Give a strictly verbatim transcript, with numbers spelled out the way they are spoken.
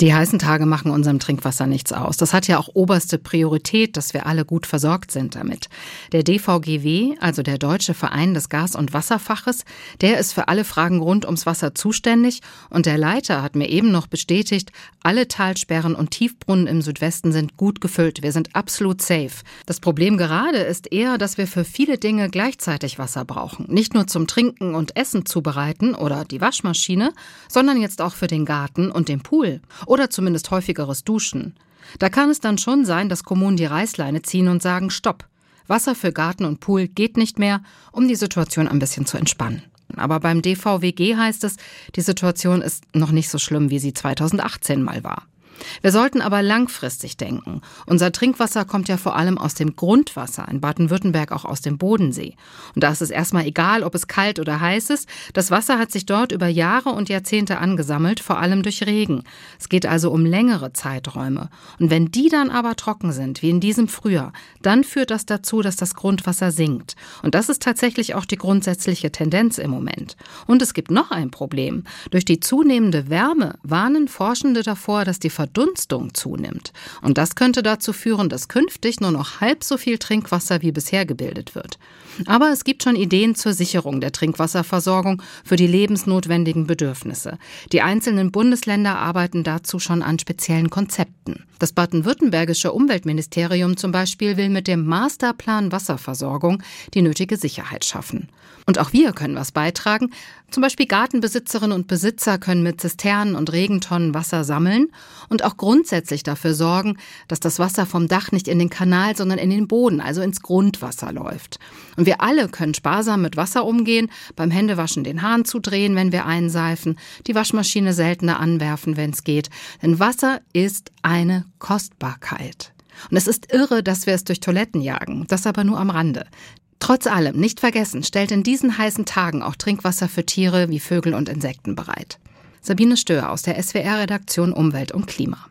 Die heißen Tage machen unserem Trinkwasser nichts aus. Das hat ja auch oberste Priorität, dass wir alle gut versorgt sind damit. Der D V G W, also der Deutsche Verein des Gas- und Wasserfaches, der ist für alle Fragen rund ums Wasser zuständig. Und der Leiter hat mir eben noch bestätigt, alle Talsperren und Tiefbrunnen im Südwesten sind gut gefüllt. Wir sind absolut safe. Das Problem gerade ist eher, dass wir für viele Dinge gleichzeitig Wasser brauchen. Nicht nur zum Trinken und Essen zubereiten oder die Waschmaschine, sondern jetzt auch für den Garten und den Pool. Oder zumindest häufigeres Duschen. Da kann es dann schon sein, dass Kommunen die Reißleine ziehen und sagen, Stopp, Wasser für Garten und Pool geht nicht mehr, um die Situation ein bisschen zu entspannen. Aber beim D V W G heißt es, die Situation ist noch nicht so schlimm, wie sie zweitausendachtzehn mal war. Wir sollten aber langfristig denken. Unser Trinkwasser kommt ja vor allem aus dem Grundwasser, in Baden-Württemberg auch aus dem Bodensee. Und da ist es erstmal egal, ob es kalt oder heiß ist. Das Wasser hat sich dort über Jahre und Jahrzehnte angesammelt, vor allem durch Regen. Es geht also um längere Zeiträume. Und wenn die dann aber trocken sind, wie in diesem Frühjahr, dann führt das dazu, dass das Grundwasser sinkt. Und das ist tatsächlich auch die grundsätzliche Tendenz im Moment. Und es gibt noch ein Problem. Durch die zunehmende Wärme warnen Forschende davor, dass die Verdunstung zunimmt. Und das könnte dazu führen, dass künftig nur noch halb so viel Trinkwasser wie bisher gebildet wird. Aber es gibt schon Ideen zur Sicherung der Trinkwasserversorgung für die lebensnotwendigen Bedürfnisse. Die einzelnen Bundesländer arbeiten dazu schon an speziellen Konzepten. Das baden-württembergische Umweltministerium zum Beispiel will mit dem Masterplan Wasserversorgung die nötige Sicherheit schaffen. Und auch wir können was beitragen. Zum Beispiel Gartenbesitzerinnen und Besitzer können mit Zisternen und Regentonnen Wasser sammeln und auch grundsätzlich dafür sorgen, dass das Wasser vom Dach nicht in den Kanal, sondern in den Boden, also ins Grundwasser läuft. Und wir alle können sparsam mit Wasser umgehen, beim Händewaschen den Hahn zudrehen, wenn wir einseifen, die Waschmaschine seltener anwerfen, wenn es geht. Denn Wasser ist eine Kostbarkeit. Und es ist irre, dass wir es durch Toiletten jagen, das aber nur am Rande. Trotz allem, nicht vergessen, stellt in diesen heißen Tagen auch Trinkwasser für Tiere wie Vögel und Insekten bereit. Sabine Stöhr aus der S W R-Redaktion Umwelt und Klima.